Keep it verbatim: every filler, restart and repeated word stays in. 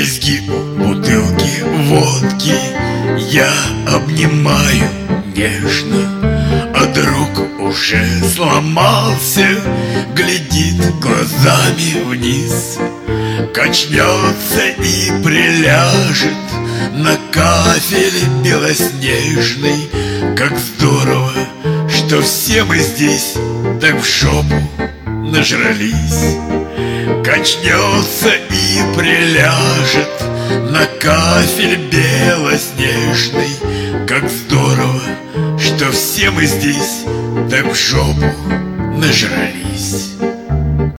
изгиб бутылки водки я обнимаю нежно, а друг уже сломался, глядит глазами вниз, качнется и приляжет на кафель белоснежный. Как здорово, что все мы здесь так в жопу нажрались. Качнется и приляжет на кафель белоснежный. Как здорово, что все мы здесь так в жопу нажрались.